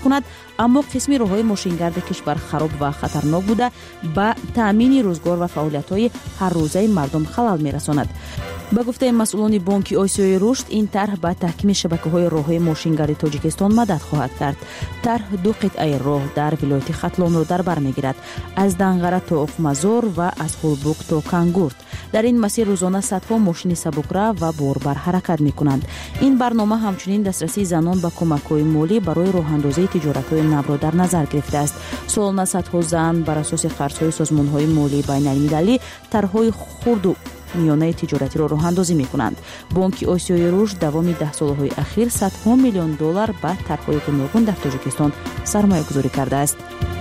می‌کند، اما قسمی راه‌های ماشینگرد کشور خراب و خطرناک بوده با تأمین روزگار و فعالیت‌های هر روزه مردم خلل می‌رساند. با گفته مسئولان بانک آسیای رشد، این طرح با تحکیم شبکه‌های راه‌های ماشینگردی تاجیکستان مدد خواهد کرد. طرح 2 قطعه راه در ولایت ختلان را در بر می‌گیرد، از دنگره تا اوفمزور و از هولبوک تا کانگورت. در این مسیر روزانه صدها ماشین سبک‌رو و باربر حرکت می‌کنند. این برنامه همچنین دسترسی زنان به کمک‌های مالی برای راه‌اندازی تجارت‌های نو را در نظر گرفته است. سالانه صدها زن بر اساس قرض‌های سازمان‌های مالی بین‌المللی طرح‌های خرد و میانه تجارتی را راه اندازی می‌کنند. بانک آسیای رشد دوام 10 سال‌های اخیر $100 میلیون به طرح‌های گوناگون در تاجیکستان سرمایه‌گذاری کرده است.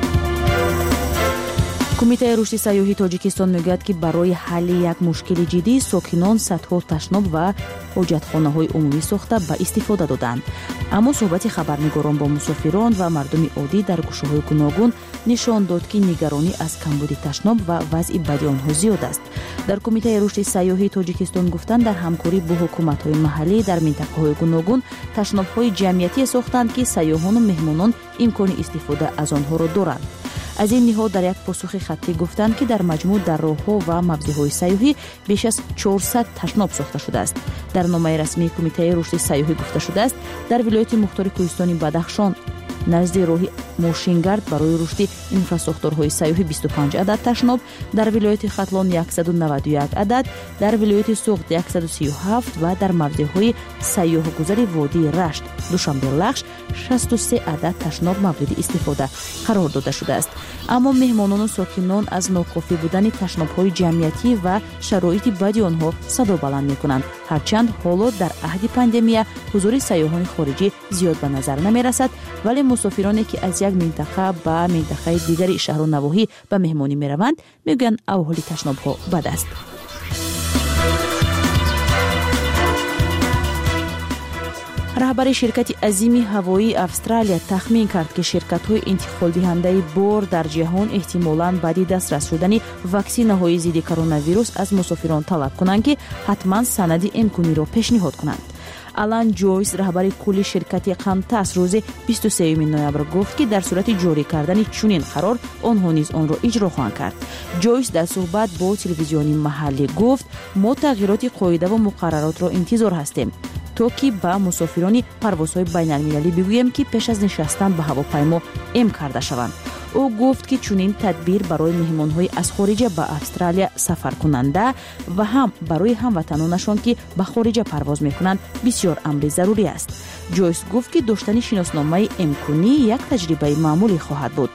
کمیته رشد سیاحی تاجیکستان میگوید که برای حل یک مشکل جدی ساکنان صدها تشناب و حاجتخانه‌های عمومی ساخته به استفاده دادند. اما صحبت خبرنگاران با مسافران و مردم عادی در گوشه‌های گوناگون نشان داد که نگرانی از کمبود تشناب و وضع بد آنها زیاد است. در کمیته رشد سیاحی تاجیکستان گفتند در همکاری با حکومت‌های محلی در منطقه‌های گوناگون تشناب‌های جمعیتی ساختند که سیاحان و مهمانان امکان استفاده از آنها را دارند. از این نهاد در یک پاسخ خطی گفتند که در مجموع در راه‌ها و مبزه‌های سیاحی بیش از 400 تشناب ساخته شده است. در نامه رسمی کمیته رشد سیاحی گفته شده است در ولایت مختار کوهستانی بدخشان نزد راه ماشینگرد برای رشد انفراستراکچورهای سیاحی 25 عدد تشناب، در ولایت ختلان 191 عدد، در ولایت سوغد 137 و در مبزه‌های سیاح‌گذاری وادی رشت دوشنبه لخش 63 عدد تشناب مورد استفاده قرار داده شده است. اما مهمانان و ساکنان از ناکافی بودن تشناب‌های جمعیتی و شرایط بدی آنها صدا بلند می‌کنند. هرچند حالا در عهد پاندمی حضور سیاحان خارجی زیاد به نظر نمی‌رسد، ولی مسافرانی که از یک منطقه به منطقه دیگری شهر و نواحی به مهمانی می‌روند میگویند احوال تشناب‌ها بد است. رهبر شرکت عظیم هوایی استرالیا تخمین کرد که شرکت‌های انتقال دهنده بار در جهان احتمالاً بعد دسترس شدن واکسین‌های ضد کرونا ویروس از مسافران طلب کنند که حتما سند امکانی را پیشنهاد کنند. آلان جویس رهبر کل شرکت قانتاس روز 23 نوامبر گفت که در صورت جاری کردن چنین قرار آنها نیز آن را اجرا خواهند کرد. جویس در صحبت با تلویزیون محلی گفت ما تغییرات قاعده و مقررات را انتظار هستیم تا که با مسافران پروازهای بین‌المللی بگوییم که پیش از نشستن به هواپیما ام کرده شوند. او گفت که چنین تدبیر برای مهمان‌های از خارج به استرالیا سفر کننده و هم برای هموطنانشان که به خارج پرواز می‌کنند بسیار امر ضروری است. جویس گفت که داشتن شناسنامه امکانی یک تجربه معمولی خواهد بود.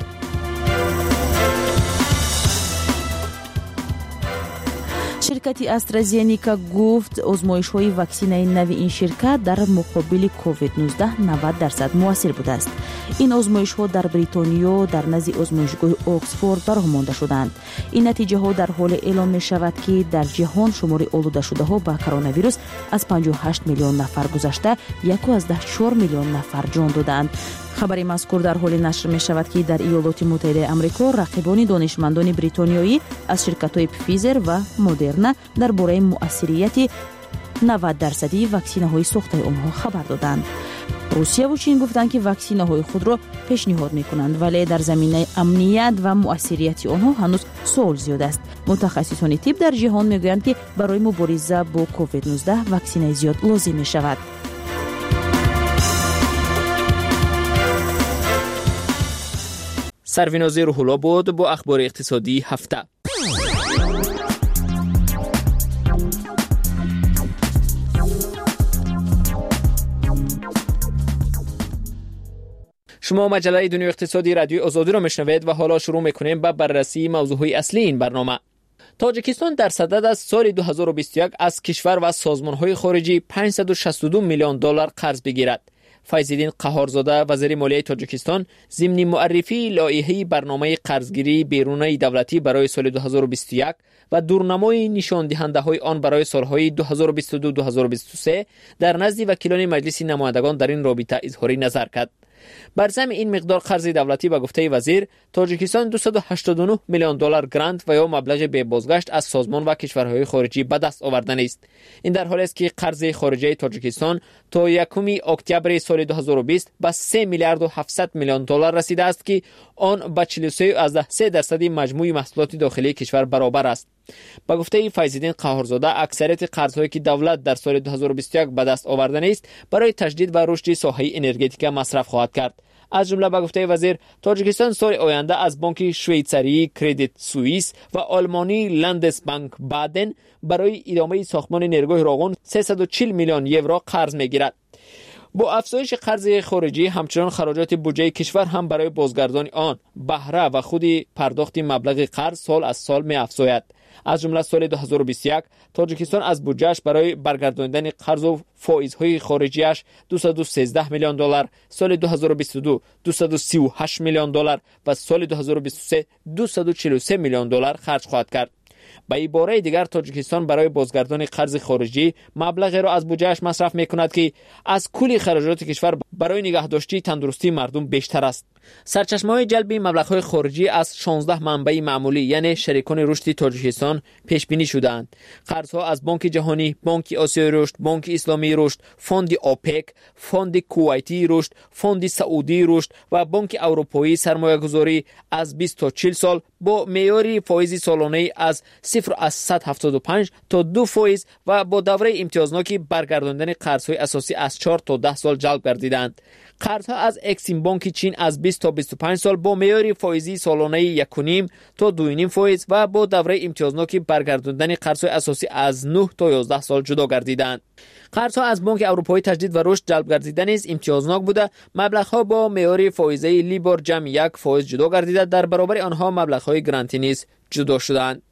شرکت استرازینیکا گفت آزمایش‌های واکسینه نو این شرکت در مقابل کووید 19 90% مؤثر بوده است. این آزمایش‌ها در بریتانیا در نزد آزمایشگاه اکسفورد برآمده شدند. این نتیجه‌ها در حال اعلام می‌شود که در جهان شمار آلوده شده‌ها با کرونا ویروس از 58 میلیون نفر گذشته 1.4 میلیون نفر جان دادند. خبر مذکور در حال نشر می شود که در ایالات متحده آمریکا رقیبان دانشمندان بریتانیایی از شرکت‌های فیزر و مدرنا درباره مؤثریت 90% واکسین‌های ساخته آنها خبر دادند. روسیه و چین گفتند که واکسین‌های خود را پیشنهاد می‌کنند، ولی در زمینه امنیت و مؤثریت آنها هنوز سوال زیاد است. متخصصان طب در جهان می‌گویند که برای مبارزه با کووید 19 واکسینه زیاد لازم می‌شود. سرویناز روح‌الله بود با اخبار اقتصادی هفته. شما مجله دنیای اقتصادی رادیو آزادی را میشنوید و حالا شروع میکنیم به بررسی موضوعهای اصلی این برنامه. تاجیکستان در صدد از سال 2021 از کشور و سازمانهای خارجی 562 میلیون دلار قرض بگیرد. فیض‌الدین قهارزاده وزیر مالیه تاجیکستان ضمن معرفی لایحه برنامه قرضگیری بیرونی دولتی برای سال 2021 و دورنمای نشان دهنده های آن برای سالهای 2022-2023 در نزد وکیلان مجلس نمایندگان در این رابطه اظهار نظر کرد. بر ضمن این مقدار قرض دولتی به گفته وزیر، تاجیکستان 289 میلیون دلار گرانت و یا مبلغ به بازگشت از سازمان و کشورهای خارجی به دست آوردن است. این در حالی است که قرض خارجی تاجیکستان تا 1 اکتبر سال 2020 به 3 میلیارد و 700 میلیون دلار رسیده است که آن به 43.3% مجموع محصولات داخلی کشور برابر است. با گفته فیض‌الدین قهارزاده، اکثریت قرض‌هایی که دولت در سال 2021 به دست آورده است برای تجدید و رشد ساحه انرژتیک مصرف خواهد کرد. از جمله با گفته وزیر، تاجیکستان سال آینده از بانک شویڅاری کردیت سوئیس و آلمانی لندسبانک بادن برای ادامه ساختمان نیروگاه راغون 340 میلیون یورو قرض میگیرد. با افزایش قرض خارجی، همچنان خراجات بودجه کشور هم برای بازگردانی آن بهره و خود پرداخت مبلغ قرض سال از سال می افزاید. از جمله سال 2021 تاجیکستان از بودجهش برای برگرداندن قرض و فایزهای خارجیش 213 میلیون دلار، سال 2022 238 میلیون دلار و سال 2023 243 میلیون دلار خرج خواهد کرد. به عباره دیگر، تاجیکستان برای بازگردان قرض خارجی مبلغی را از بودجهش مصرف می‌کند که از کل خراجات کشور برای نگهداشتی تندرستی مردم بیشتر است. سرچشمه‌های جلب مبلغ‌های خارجی از 16 منبع معمولی یعنی شریکان رشد تاجیکستان پیش بینی شده‌اند. قرض‌ها از بانک جهانی، بانک آسیای رشد، بانک اسلامی رشد، فوند اوپک، فوند کویتی رشد، فوند سعودی رشد و بانک اروپایی سرمایه‌گذاری از 20 تا 40 سال با معیار فایز سالانه از 0.175 تا 2% و با دوره امتیازناک برگرداندن قرض‌های اساسی از 4 تا 10 سال جلب گردیدند. قرض‌ها از اکسیم بانک چین از 20 تا 25 سال با معیار فایزی سالانه 1.5 تا 2.5% و با دوره امتیازناک برگرداندن قرض‌های اساسی از 9 تا 11 سال جدا گردیدند. قرض‌ها از بانک اروپایی تجدید و رشد جلب گردیدن نیز امتیازناک بوده. مبلغ‌ها با معیار فایزی لیبور جمع 1% جدا گردیده، در برابر آنها مبلغ‌های گرانتی نیز جدا شدند.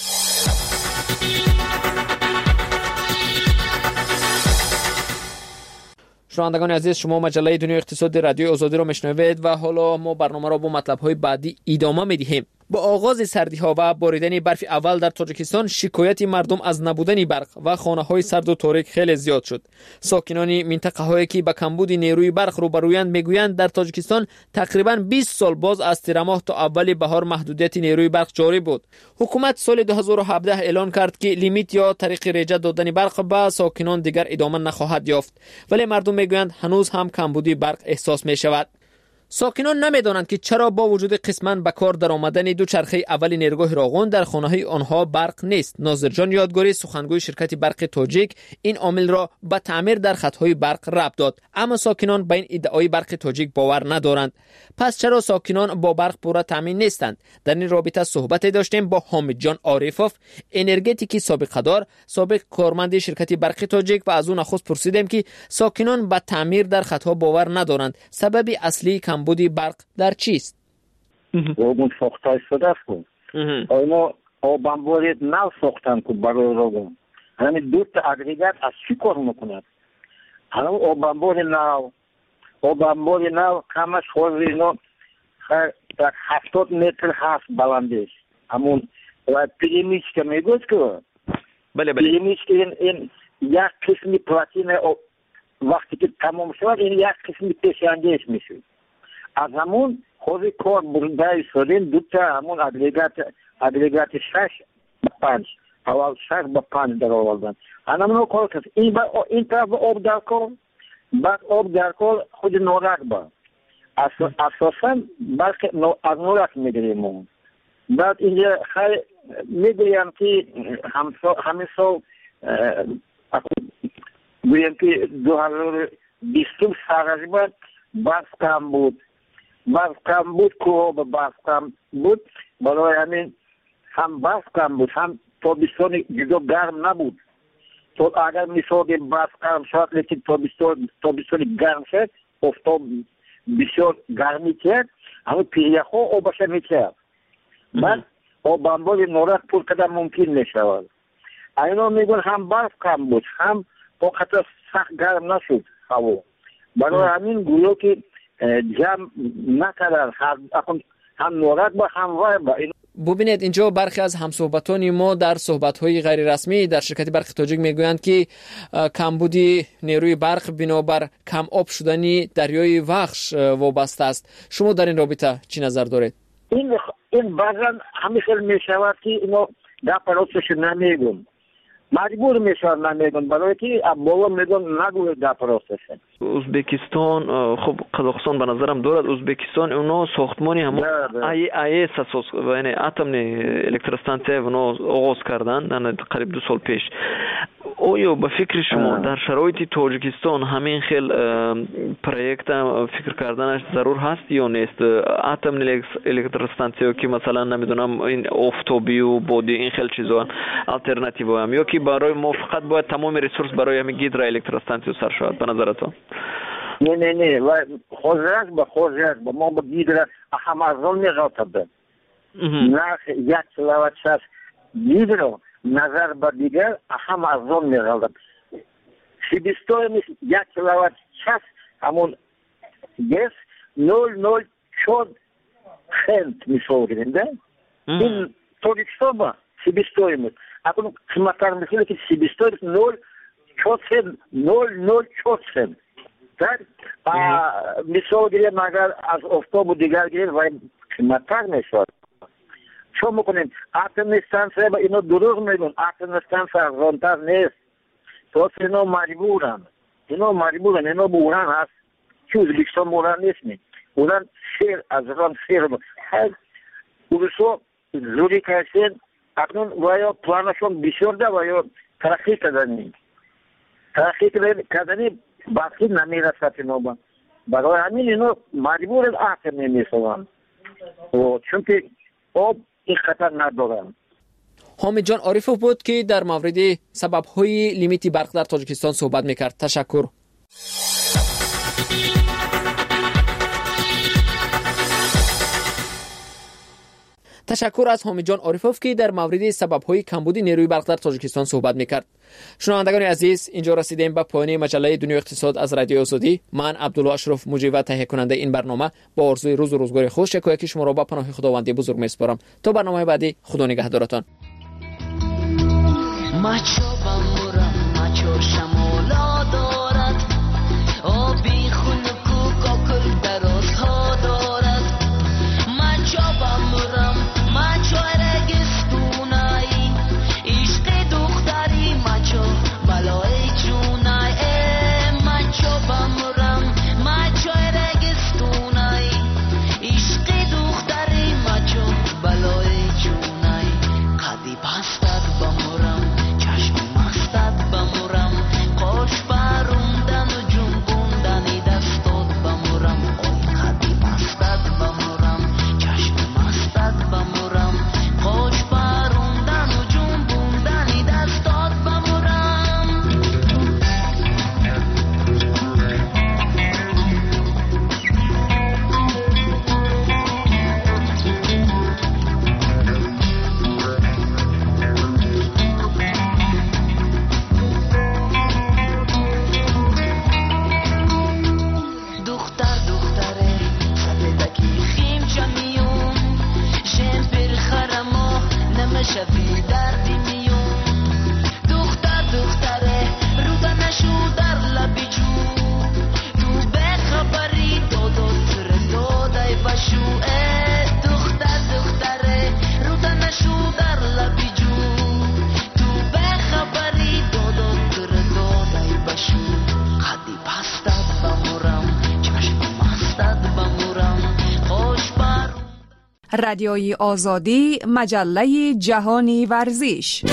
شنوندگان عزیز، شما مجله دنیای اقتصاد رادیو آزادی را میشنوید و حالا ما برنامه را با مطلب‌های بعدی ادامه می‌دهیم. با آغاز سردی‌ها و باریدن برف اول در تاجیکستان، شکایت مردم از نبودن برق و خانه‌های سرد و تاریک خیلی زیاد شد. ساکنان منطقه‌هایی که با کمبود نیروی برق روبرویند میگویند در تاجیکستان تقریباً 20 سال باز از تیر ماه تا اول بهار محدودیت نیروی برق جاری بود. حکومت سال 2017 اعلان کرد که لیمیت یا طریق ریجه دادن برق به ساکنان دیگر ادامه نخواهد یافت، ولی مردم میگویند هنوز هم کمبودی برق احساس می‌شود. ساکنان نمیدانند که چرا با وجود قسماً به کار در آمدن دوچرخه اول نیروگاه راغون در خانه‌های آنها برق نیست. ناظر جان یادگاری، سخنگوی شرکت برق تاجیک، این عامل را به تعمیر در خطهای برق ربط داد، اما ساکنان به این ادعای برق تاجیک باور ندارند. پس چرا ساکنان با برق پورا تامین نیستند؟ در این رابطه صحبت داشتیم با حامد جان عارفوف، انرژتیکی سابقه‌دار، سابق کارمند شرکت برق تاجیک، و از او نخست پرسیدیم که ساکنان به تعمیر در خطها باور ندارند. سبب اصلی کمبودی برق در چیست؟ راغون ساخته شده است. اینا آبانباری نو ساختن که برای راغون همین دو تا اگریگات از چی کار میکنند؟ همین آبانباری نو کمش خود اینا 70 متر هست بلندش. همون پیرمیش که میگوید که پیرمیش که این یک قسمی پلاتین وقتی که تمام شد این یک قسمی پیشاندیش میشه. از همون خود کار برده شدیم دو تا همون اگریگات 6 به 5 اول 6 به 5 در آوردن. همون کار کرد این طرف آب در کار، بعد آب در کار خود نورک با اساسا برق از نورک میگیریم. بعد اینجا خیلی میگویم که همین سال گویم که 2020 تقریبا برف کم بود. کوه به برف کم بود. برای همین هم برف کم بود، هم تابستان دیگه گرم نبود. تو اگر مثال برف کم شد لیکن تابستان گرم شد، افتاد بسیار گرمی کرد، همون پیریخ ها آبش میکرد. بعد آبانبار نورک پر کدام ممکن نشود. اینا میگن هم برف کم بود، هم وقت سخت گرم نشد هوا. برای همین گویا که جمع نکردن هم نورک با هم وای با این ببینید اینجا برخی از همصحبتان ما در صحبت‌های غیر رسمی در شرکت برق تاجیک میگویند که کمبودی نیروی برق بنابر کم آب شدنی دریای وخش وابسته است. شما در این رابطه چی نظر دارید؟ این بعضا همیشه میشود که اینو در پروسش نمیگم، مجبور میشن نمیگن برای که بالا میگن نگوید در پروسش. ازبکستان خب قزاقستان به نظرم دارد. ازبکستان اونا ساختمانی همون آیس اساس یعنی اتمی الکتروستانسیه اونا آغاز کردن قریب 2 سال پیش. آیا به فکر شما در شرایط تاجیکستان همین خیل پروژه فکر کردنش ضرور هست یا نیست؟ اتمی الکتروستانسیه که مثلا نمیدونم این آفتابی و بادی این خیل چیزا آلترناتیو هم یا که برای ما فقط باید تمام ریسورس برای همین گیدرو الکتروستانسیه سر شود به نظرتون؟ نه خوزرک با ما با گیدرو هم از اون میغاطبه نرخ 1 کیلووات ساعت گیدرو نظر به دیگر هم از اون میغاطبه سیبیستوی 1 کیلووات ساعت همون گس 0.04 سنت میشه گرینده این تاجیکستان با سیبیستوی میشه اکنون قیمتر میشه که سیبیستوی 0.04 سنت در مثال گیریم اگر از افتاب و دیگر گیریم و قیمتر میشود. چون میکنیم اتم استانسیه با اینو دروغ میگن اتم استانسیه ارزانتر نیست. تو اینو مجبورن اینو بوران هست که ازبکستان بوران نیست بوران شیر از ران شیر هر اولسو زوری کشین اکنون ویا پلانشون بسیار ده ویا ترقی کردنی باقی نمیرسد اینو با برای همین اینو مجبور آخر نمیشوند چون که آب این خطر ندارن. حامد جان عارفوف بود که در مورد سبب‌های لیمیت برق در تاجیکستان صحبت میکرد. تشکر. تشکر از حامد جان عارفوف که در مورد سبب‌های کمبود نیروی برق در تاجیکستان صحبت میکرد. شنوندگان عزیز، اینجا رسیدیم به پایان مجله دنیای اقتصاد از رادیو آزادی. من عبدالله اشرف مجری و تهیه کننده این برنامه با آرزوی روز و روزگار خوش یکی شما را به پناه خداوند بزرگ میسپارم. تا برنامه بعدی، خدا نگهدارتان. رادیوی آزادی، مجله جهانی ورزش.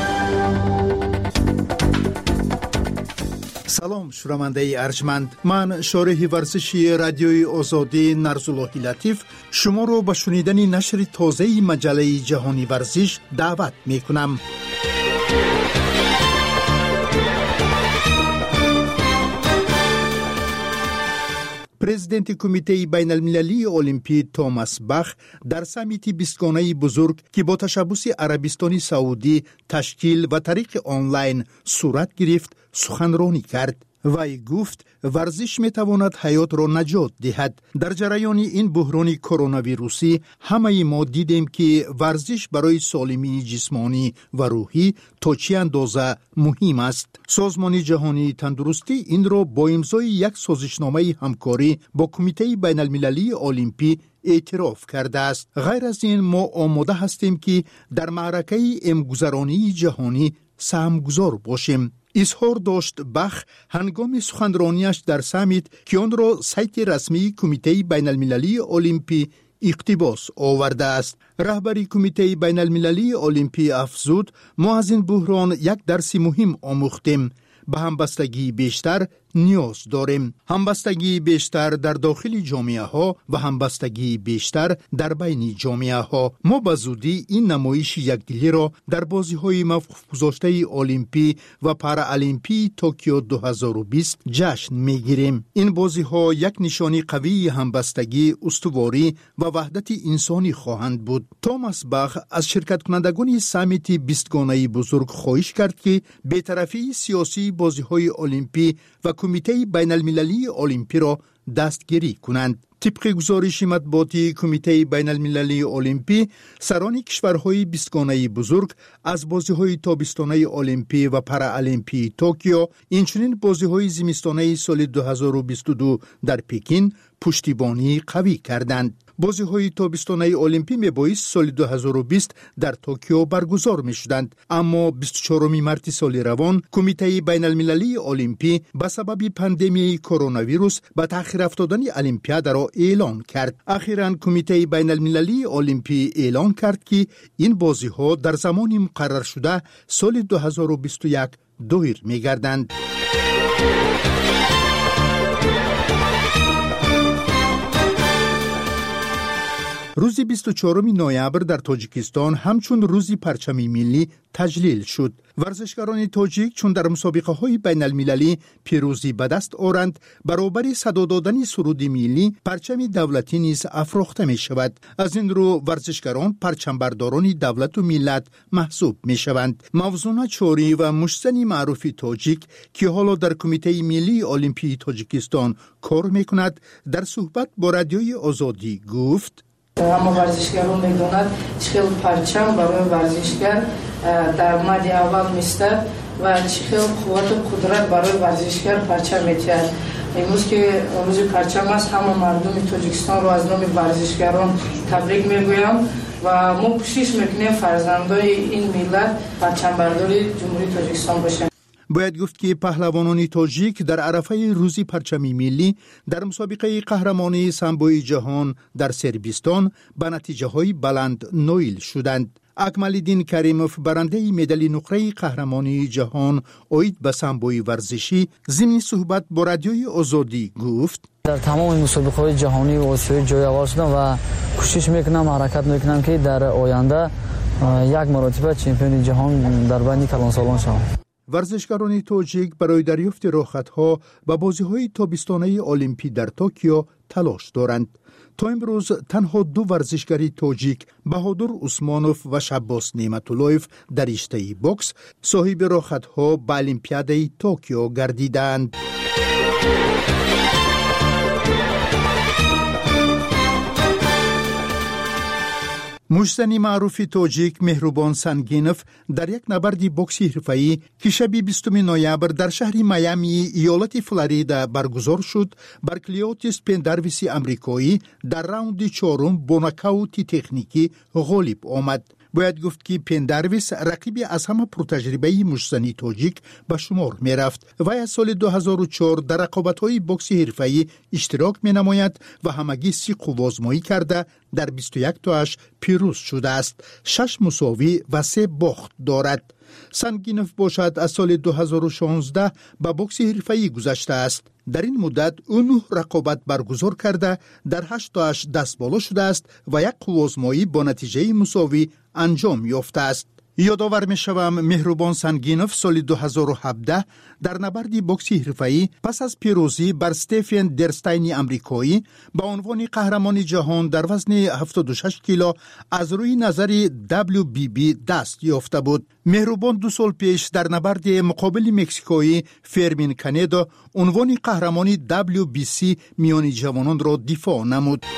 سلام شنونده ارجمند، من شارح ورزشی رادیوی آزادی نرزالله لطیف شما رو به شنیدن نشر تازه مجله جهانی ورزش دعوت می کنم. پرزیدنت کمیته بین المللی المپی توماس باخ در سمیت 20 گانه بزرگ که با تشبث عربستان سعودی تشکیل و طریق آنلاین صورت گرفت سخنرانی کرد. وی گفت ورزش میتواند حیات را نجات دهد. در جریان این بحران کرونا ویروسی همه ما دیدیم که ورزش برای سالمی جسمانی و روحی تا چه اندازه مهم است. سازمان جهانی تندرستی این را با امضای یک سازشنامه همکاری با کمیته بین المللی المپی اعتراف کرده است. غیر از این ما آماده هستیم که در معرکه امگذرانی جهانی سهمگذار باشیم. اظهار داشت بخ هنگام سخنرانیش در سمیت که آن را سایت رسمی کمیته بین المللی المپی اقتباس آورده است. رهبری کمیته بین المللی المپی افزود ما از این بحران یک درس مهم آموختیم. به همبستگی بیشتر نیاز داریم. همبستگی بیشتر در داخل جامعه ها و همبستگی بیشتر در بین جامعه ها. ما به زودی این نمایش یکدلی را در بازی های موقوف گذاشته المپی و پارالمپی توکیو 2020 جشن میگیریم. این بازی ها یک نشانی قوی همبستگی، استواری و وحدت انسانی خواهند بود. توماس باخ از شرکت کنندگان سمیت 20 گانه بزرگ خواهش کرد که بی‌طرفی سیاسی بازی های المپی و کمیته بین المللی المپی را دستگیری کنند. طبق گزارش مطبوعاتی کمیته بین المللی المپی، سران کشورهای 20 گانه بزرگ از بازی‌های تابستانه المپی و پارالمپی توکیو، اینچنین بازی‌های زمستانه سال 2022 در پکین پشتیبانی قوی کردند. بازی‌های تابستانه المپی میبایست سال 2020 در توکیو برگزار می‌شدند، اما 24 مارس سال روان کمیته بین المللی المپی به سبب پاندمی کرونا ویروس به تأخیر افتادن المپیاد را اعلان کرد. اخیراً کمیته بین المللی المپی اعلان کرد که این بازی‌ها در زمان مقرر شده سال 2021 دایر می‌گردند. روز 24 نوامبر در تاجیکستان همچون روز پرچم ملی تجلیل شد. ورزشکاران تاجیک چون در مسابقه های بین المللی پیروزی به دست آورند، برابر صدا دادن سرود ملی پرچم دولتی نیز افراخته می شود. از این رو ورزشکاران پرچمبرداران دولت و ملت محسوب می شوند. موزونه چوری و مشتنی معروف تاجیک که حالا در کمیته ملی المپی تاجیکستان کار می کند، در صحبت با رادیوی آزادی گفت: اما ورزشکاران میدونند چه پرچم برای ورزشکار در مد اول میستد و چه قوت و قدرت برای ورزشکار پرچم میتید. امروز که روز پرچم است، همه مردم تاجیکستان رو از نام ورزشکاران تبریک میگویم و ما کوشش میکنیم فرزندای این ملت پرچم برداری جمهوری تاجیکستان باشند. باید گفت که پهلوانان تاجیک در عرفه روز پرچم ملی در مسابقه قهرمانی سامبوی جهان در سربستان به نتیجه های بلند نویل شدند. اکمالدین کریموف برنده مدال نقره قهرمانی جهان اوید به سامبوی ورزشی ضمن صحبت با رادیوی آزادی گفت: در تمام مسابقه‌های جهانی و آسیایی جای اول شدم و کوشش میکنم، حرکت میکنم که در آینده یک مرتبه چمپیون جهان در بین کلانسالان شوم. ورزشکاران تاجیک برای دریافت راحت‌ها به بازی‌های تابستانه المپی در توکیو تلاش دارند. تا امروز تنها 2 ورزشکاری تاجیک، بهادر عثمانوف و شباس نعمت‌اللهیف در رشته بوکس، صاحب راحت‌ها به المپیاد توکیو گردیدند. مشتنی معروف تاجیک مهربان سنگینوف در یک نبرد بوکسی حرفه‌ای که شب 20 نوامبر در شهر میامی ایالت فلوریدا برگزار شد، بر کلیوتیس پندرویس امریکایی در راوند 4 با ناکاوت تکنیکی غالب آمد. باید گفت که پندرویس رقیبی از همه پرتجربه مشتنی تاجیک به شمار می رفت. وی از سال 2004 در رقابت‌های بوکس حرفه‌ای اشتراک می نماید و همگی 30 آزمایی کرده در 21 تاش پیروز شده است. 6 مساوی و 3 باخت دارد. سنگینوف باشد از سال 2016 به بوکس حرفه‌ای گذشته است. در این مدت او 9 رقابت برگزار کرده در 8 تاش دست بالا شده است و 1 آزمایی با نتیجه مساوی انجام یافته است. یادآور می‌شوم مهربان سنگینوف سال 2017 در نبرد بوکسی حرفه‌ای پس از پیروزی بر استیفن درستین آمریکایی با عنوان قهرمان جهان در وزن 76 کیلو از روی نظر WBB دست یافته بود. مهربان 2 سال پیش در نبرد مقابل مکزیکویی فرمین کانیدو عنوان قهرمان WBC میان جوانان را دفاع نمود.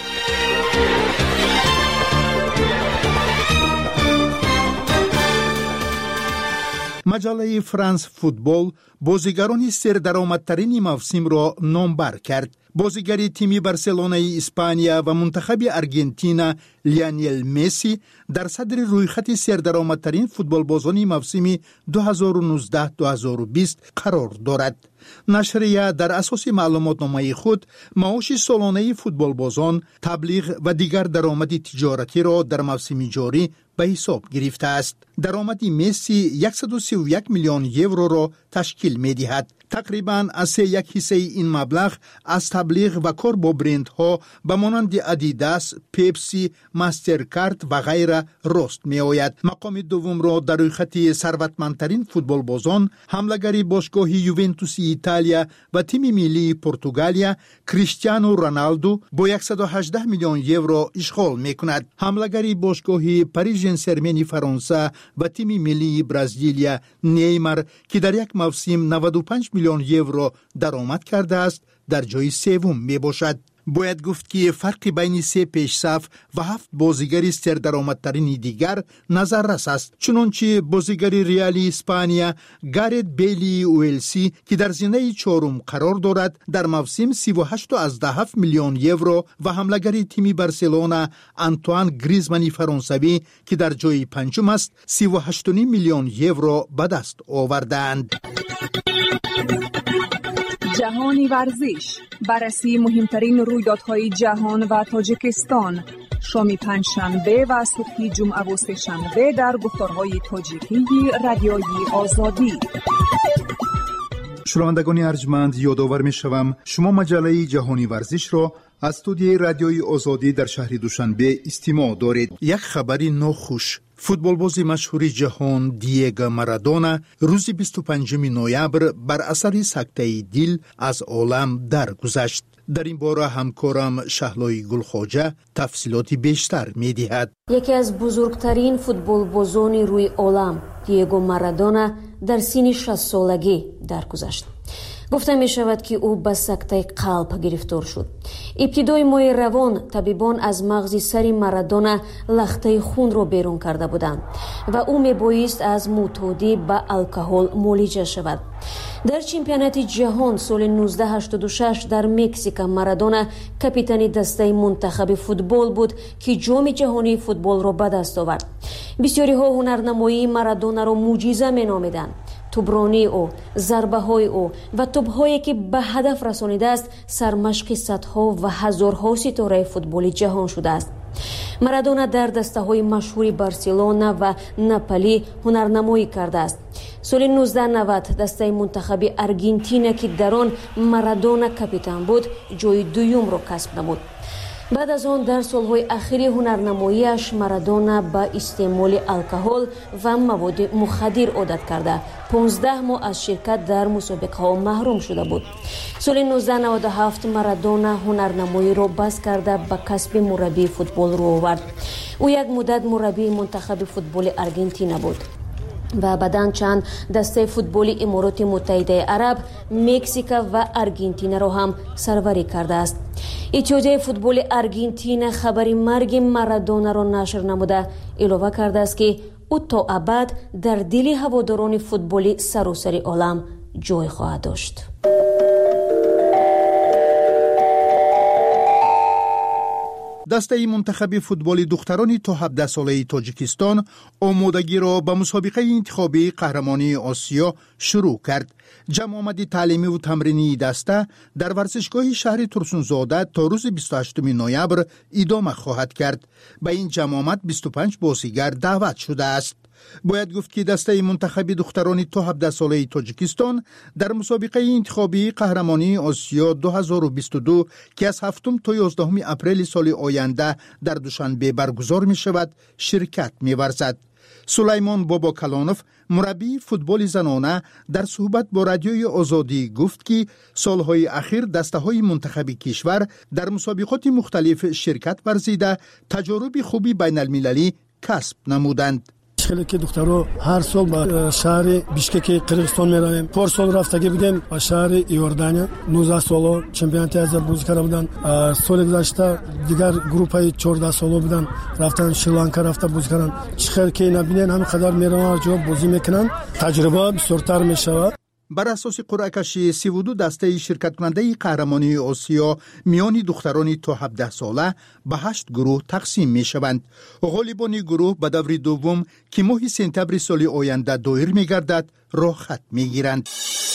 مجله فرانس فوتبال بازیگران سردرآمدترین موسم را نامبر کرد. بازیگر تیم بارسلونای اسپانیا و منتخب آرژانتین لیونل مسی در صدر رویخط سردرآمدترین فوتبالبازان موسم 2019-2020 قرار دارد. نشریه در اساس معلوماتنامه خود معاش سالانه فوتبالبازان، تبلیغ و دیگر درآمد تجارتی را در موسم جاری به حساب گرفته است. درآمد مسی 131 میلیون یورو را تشکیل می‌دهد. تقریباً از 1 حصه این مبلغ از تبلیغ و کار با برندها به مانند ادیداس، پپسی، ماسترکارد و غیره راست می آید. مقام دوم را در روی خط ثروتمندترین فوتبالبازان حمله‌گر باشگاه یوونتوس ایتالیا و تیم ملی پرتغالیا کریستیانو رونالدو با 118 میلیون یورو اشغال می کند. حمله‌گر باشگاه پاریس ژن ژرمن فرانسه و تیم ملی برزیلیا نیمار که در یک موسم 95 میلیون یورو درآمد کرده است در جای سوم می باشد. باید گفت که فرق بین 3 پیشصف و 7 بازیگر سردرآمدترین دیگر نظررس است. چنانچه بازیگر ریال اسپانیا گارت بیلی ویلسی که در زینه 4 قرار دارد در موسم 38.7 میلیون یورو و حمله‌گر تیم بارسلونا آنتوان گریزمان فرانسوی که در جای 5 است 38.5 میلیون یورو به دست آوردند. جهانی ورزش، بررسی مهمترین رویدادهای جهان و تاجیکستان، شام پنجشنبه و صبح جمعه و سه‌شنبه در گفتارهای تاجیکی رادیوی آزادی. شنوندگان ارجمند، یادآور می‌شوم شما مجله جهانی ورزش را از استودیوی رادیوی آزادی در شهر دوشنبه استماع دارید. یک خبری ناخوش: فوتبالباز مشهور جهان دیگو مارادونا روز 25 نوامبر بر اثر سکته دل از عالم درگذشت. در این باره همکارم شهلای گلخواجه تفصیلات بیشتر می‌دهد. یکی از بزرگترین فوتبالبازان روی عالم دیگو مارادونا در سن 60 سالگی درگذشت. گفته می شود که او به سکته قلب گرفتار شد. ابتدای ماه روان طبیبان از مغز سر مارادونا لخته خون را بیرون کرده بودند و او می بایست از معتادی به الکل معالجه شود. در چمپیونات جهان سال 1986 در مکزیک مارادونا کاپیتان دسته منتخب فوتبال بود که جام جهانی فوتبال را به دست آورد. بسیاری ها هنرنمایی مارادونا را معجزه می نامیدند. توبرانی او، ضربه های او و توپ‌هایی که به هدف رسانیده است سرمشق صدها و هزارها ستاره فوتبال جهان شده است. مارادونا در دسته‌های مشهور بارسلونا و ناپولی هنرنمایی کرده است. سال 1990 دسته منتخب آرژانتین که در آن مارادونا کاپیتان بود جای دوم را کسب نمود. بعد از آن در سالهای اخیر هنرنماییش مارادونا با استعمال الکل و مواد مخدر عادت کرده 15 ماه از شرکت در مسابقه ها محروم شده بود. سال 1997 مارادونا هنرنمایی را بس کرده به کسب مربی فوتبال رو آورد. او یک مدت مربی منتخب فوتبال آرژانتین بود و بعداً چند دسته فوتبال امارات متحده عرب، مکزیک و آرژانتین را هم سروری کرده است. اتحادیه فوتبال آرژانتین خبر مرگ مارادونا را نشر نموده اعلام کرده است که او تا ابد در دل هواداران فوتبال سراسر عالم جای خواهد داشت. دسته منتخب فوتبال دختران تا 17 ساله تاجیکستان آمادگی را به مسابقه انتخابی قهرمانی آسیا شروع کرد. جمع آمد تعلیمی و تمرینی دسته در ورزشگاه شهر ترسونزاده تا روز 28 نوامبر ادامه خواهد کرد. به این جمع آمد 25 بازیگر دعوت شده است. باید گفت که دسته منتخب دختران تا 17 ساله تاجیکستان در مسابقه انتخابی قهرمانی آسیا 2022 که از 7 تا 11 اپریل سال آینده در دوشنبه برگزار می شود شرکت می ورزد. سلیمان بابا کلانوف مربی فوتبال زنانه در صحبت با رادیوی آزادی گفت که سالهای اخیر دسته‌های منتخب کشور در مسابقات مختلف شرکت ورزیده تجارب خوبی بین المللی کسب نمودند. خیلی که دخترها هر سال به شهر بیشکک قرقیزستان میرویم. پارسال رفتگی بودیم به شهر ایوردانیا 19 ساله چمپیونات آسیا بازی کرده بودن. سال گذشته دیگر گروه 14 ساله بودن رفتن شریلانکا رفته بازی کردن. چخیر که نبینن همین قدر میرن هر جا بازی میکنن تجربه بسیارتر میشود. بر اساس قرعه کشی 32 دسته شرکت کننده قهرمانی آسیا میان دختران تا 17 ساله به 8 گروه تقسیم می شوند. غالبان گروه به دور دوم که ماه سپتامبر سال آینده دایر می گردد راه خط می گیرند.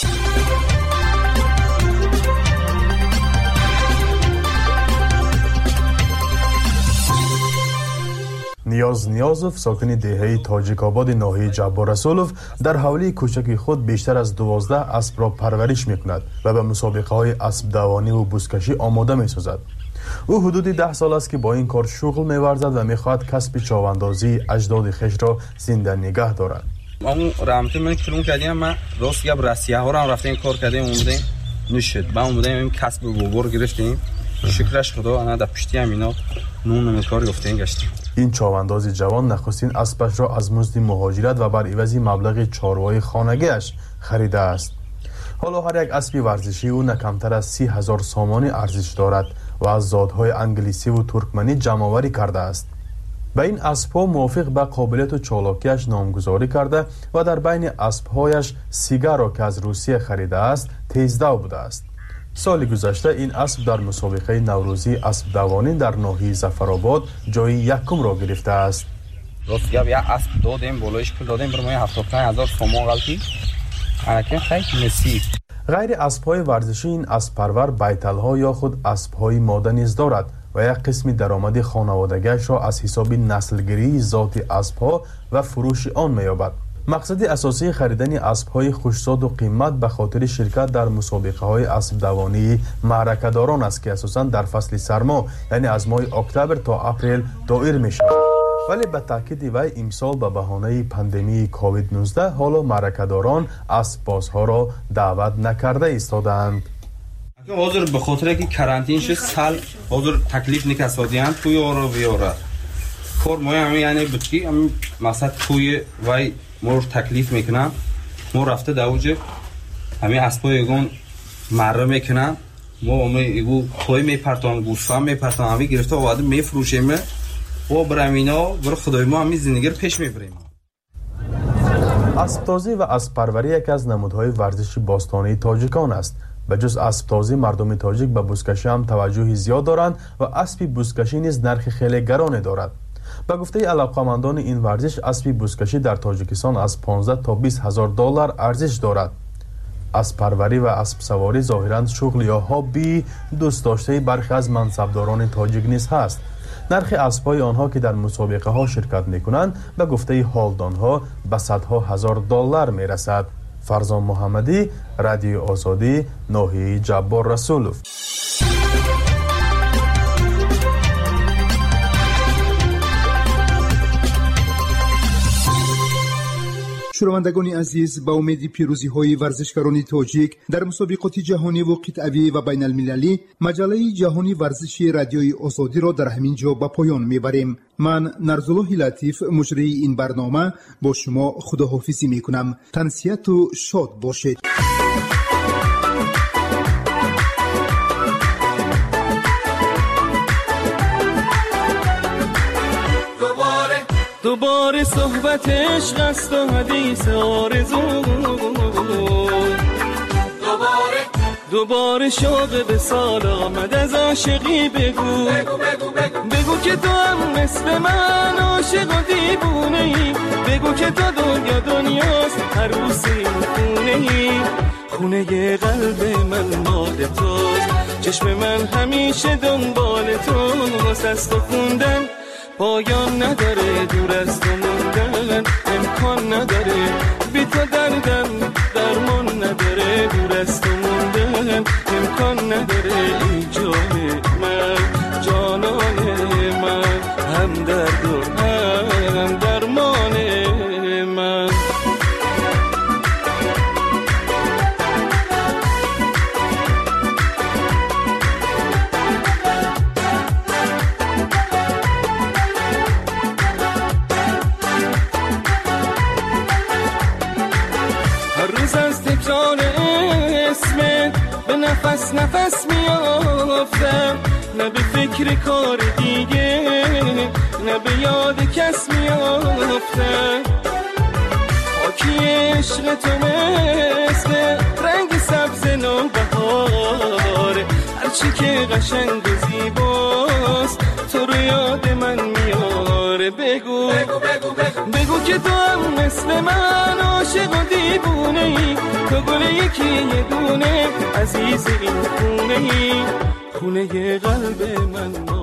نیاز نیازوف ساکن دهه تاجیک آباد ناحیه جبار رسولوف در حوله کوچک خود بیشتر از 12 اسب را پرورش می‌کند و به مسابقه های اسب دوانی و بزکشی آماده می‌سازد. او حدود 10 سال است که با این کار شغل می‌ورزد و می‌خواهد کسب چاواندازی اجداد خویش را زنده نگه دارد. ما رحمت من کلون کردیم ما راست گپ رسیه ها را رفتیم کار کردیم اومدیم نشد. با اومدیم این کسب گوبر گرفتیم. شکرش خدا انا در پشتی همینا نون کار گفتین گشتیم. این چاوانداز جوان نخستین اسبش را از مزد مهاجرت و بر عوض مبلغ چاروای خانگیش خریده است. حالا هر یک اسب ورزشی او نه کمتر از 30,000 سامانی ارزش دارد و از زادهای انگلیسی و ترکمنی جمع‌آوری کرده است. به این اسب‌ها موافق به قابلیت و چالاکیش نامگذاری کرده و در بین اسب‌هایش سیگار را که از روسیه خریده است تیزدو بوده است. سال گذشته این اسب در مسابقه نوروزی اسب دوانی در ناحیه ظفرآباد جای یکم را گرفته است. راست گپ یک اسب دادیم بالایش پول دادیم برای 75,000 سوم غلطی. الان خیلی نصیب. غیر اسب‌های ورزشی این اسب پرور بیتل‌ها یا خود اسب‌های ماده نیز دارد و یک قسم درآمد خانوادگیش را از حساب نسلگیری ذات اسب‌ها و فروش آن می‌یابد. مقصد اساسی خریدن اسب‌های خوش‌زاد و قیمت به خاطر شرکت در مسابقه‌های اسب دوانی معرکه‌داران است که اساساً در فصل سرما یعنی از ماه اکتبر تا اپریل دایر می‌شود. ولی به تاکید وی امسال به بهانه پاندمی کووید 19 حالا معرکه‌داران اسب‌بازها را دعوت نکرده ایستادند. حاضر به خاطر که کرانتین شد سال حاضر تکلیف نکسادیان توی اورا ویورا کار ما یعنی بچی مقصد توی وی ما تکلیف میکنم ما رفته دوجه همین اسبای گون مره میکنم ما ایگو توی میپرتان گوسفند میپرتان همین گرفته و بعد میفروشیم و برمینا بر خدای ما همین زندگی رو پیش میبریم. اسب‌تازی و اسب‌پروری یکی از نمودهای ورزش باستانی تاجیکان است. به جز اسب‌تازی مردم تاجیک به بزکشی هم توجه زیاد دارند و اسب بزکشی نیز نرخ خیلی گرانی دارد. به گفته علاقه‌مندان این ورزش اسب بزکشی در تاجیکستان از 15 تا 20,000 دلار ارزش دارد. اسب پروری و اسب سواری ظاهراً شغل یا هابی دوست داشته برخی از منصبداران تاجیک نیز هست. نرخ اسب‌های آنها که در مسابقه ها شرکت می‌کنند به گفته حالدانها به صدها هزار دلار می‌رسد. فرزان محمدی، رادیو آزادی، ناحیه جبار رسولوف. شنوندگان عزیز، با امید پیروزی های ورزشکاران تاجیک در مسابقات جهانی و قطعی و بین المللی مجله جهانی ورزشی رادیوی آزادی را در همین جا به پایان میبریم. من نرزالله لطیف مجری این برنامه با شما خداحافظی میکنم. تنسیت و شاد باشید. دوباره صحبت عشق است و حدیث آرزو دوباره شوق به سال آمد از عاشقی بگو بگو که تو هم مثل من عاشق و دیوونه ای بگو که تو دنیاست عروسی خونه ای خونه قلب من مال توست چشم من همیشه دنبال تو واسه تو خوندن پایان نداره دور از تو موندن امکان نداره بی تو دردم درمان نداره دور از تو موندن امکان نداره ای جان من جانان من هم درد و هم درمان نفس نفس میافتم، نه به فکر کار دیگه نه به یاد کس میافتم. خاکی عشق تو مثل رنگ سبز نوبهاره، هرچی که قشنگ و زیباست تو رو یاد من میاره. بگو بگو بگو بگو بگو که تو هم مثل من عاشق و دیوونه ای، تو گل یکی یه دونه عزیز این خونه ای، خونه قلب من.